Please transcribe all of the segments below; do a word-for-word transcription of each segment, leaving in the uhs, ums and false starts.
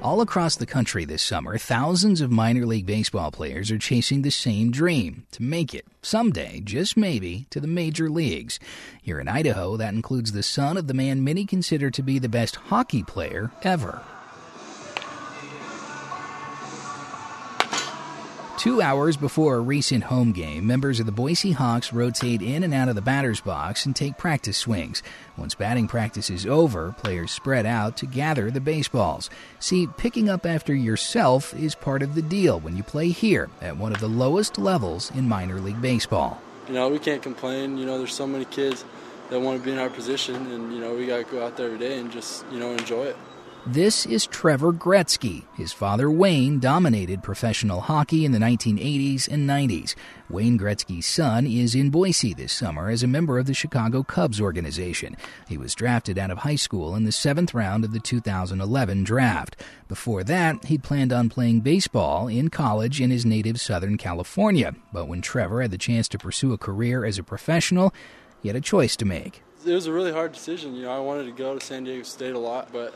All across the country this summer, thousands of minor league baseball players are chasing the same dream, to make it, someday, just maybe, to the major leagues. Here in Idaho, that includes the son of the man many consider to be the best hockey player ever. Two hours before a recent home game, members of the Boise Hawks rotate in and out of the batter's box and take practice swings. Once batting practice is over, players spread out to gather the baseballs. See, picking up after yourself is part of the deal when you play here at one of the lowest levels in minor league baseball. You know, we can't complain. You know, there's so many kids that want to be in our position, and, you know, we got to go out there every day and just, you know, enjoy it. This is Trevor Gretzky. His father, Wayne, dominated professional hockey in the nineteen eighties and nineties. Wayne Gretzky's son is in Boise this summer as a member of the Chicago Cubs organization. He was drafted out of high school in the seventh round of the two thousand eleven draft. Before that, he'd planned on playing baseball in college in his native Southern California. But when Trevor had the chance to pursue a career as a professional, he had a choice to make. It was a really hard decision. You know, I wanted to go to San Diego State a lot, but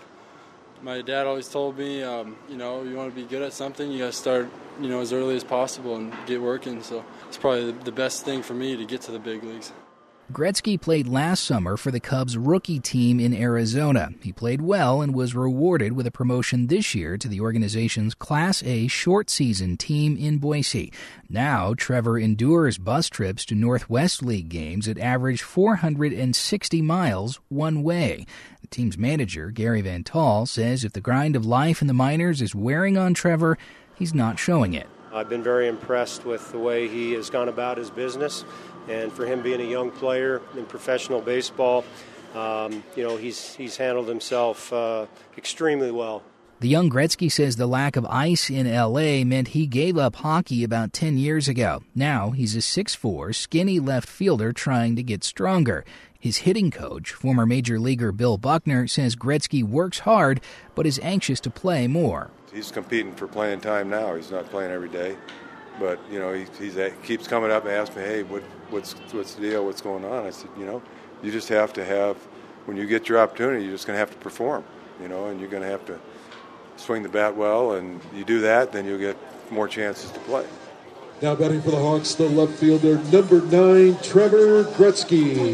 my dad always told me, um, you know, you want to be good at something, you got to start, you know, as early as possible and get working. So it's probably the best thing for me to get to the big leagues. Gretzky played last summer for the Cubs rookie team in Arizona. He played well and was rewarded with a promotion this year to the organization's Class A short season team in Boise. Now, Trevor endures bus trips to Northwest League games that average four hundred sixty miles one way. The team's manager, Gary Van Tall, says if the grind of life in the minors is wearing on Trevor, he's not showing it. I've been very impressed with the way he has gone about his business, and for him being a young player in professional baseball, um, you know, he's he's handled himself uh, extremely well. The young Gretzky says the lack of ice in L A meant he gave up hockey about ten years ago. Now he's a six foot four, skinny left fielder trying to get stronger. His hitting coach, former major leaguer Bill Buckner, says Gretzky works hard but is anxious to play more. He's competing for playing time now. He's not playing every day. But, you know, he he's, he keeps coming up and asking me, hey, what, what's what's the deal, what's going on? I said, you know, you just have to have, when you get your opportunity, you're just going to have to perform, you know, and you're going to have to swing the bat well, and you do that, then you'll get more chances to play. Now batting for the Hawks, the left fielder, number nine, Trevor Gretzky.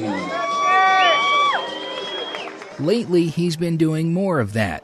Lately, he's been doing more of that.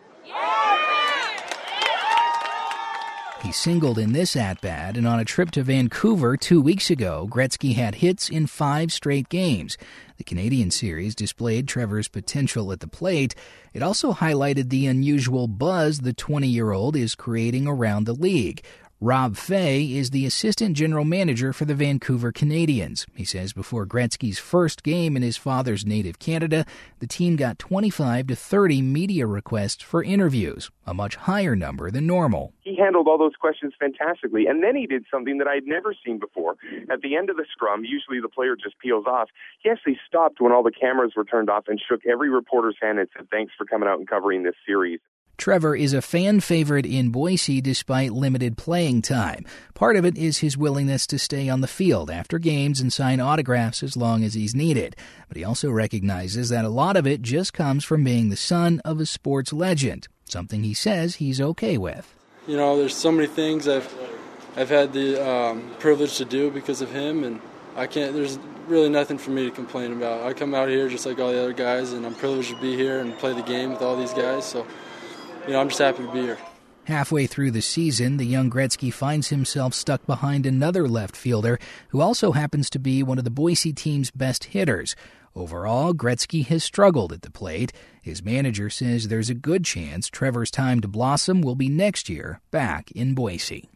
He singled in this at-bat, and on a trip to Vancouver two weeks ago, Gretzky had hits in five straight games. The Canadian series displayed Trevor's potential at the plate. It also highlighted the unusual buzz the twenty-year-old is creating around the league. Rob Fay is the assistant general manager for the Vancouver Canadians. He says before Gretzky's first game in his father's native Canada, the team got twenty-five to thirty media requests for interviews, a much higher number than normal. He handled all those questions fantastically, and then he did something that I'd never seen before. At the end of the scrum, usually the player just peels off. He actually stopped when all the cameras were turned off and shook every reporter's hand and said, thanks for coming out and covering this series. Trevor is a fan favorite in Boise despite limited playing time. Part of it is his willingness to stay on the field after games and sign autographs as long as he's needed. But he also recognizes that a lot of it just comes from being the son of a sports legend, something he says he's okay with. You know, there's so many things I've I've had the um, privilege to do because of him, and I can't. There's really nothing for me to complain about. I come out here just like all the other guys, and I'm privileged to be here and play the game with all these guys. So, you know, I'm just happy to be here. Halfway through the season, the young Gretzky finds himself stuck behind another left fielder who also happens to be one of the Boise team's best hitters. Overall, Gretzky has struggled at the plate. His manager says there's a good chance Trevor's time to blossom will be next year back in Boise.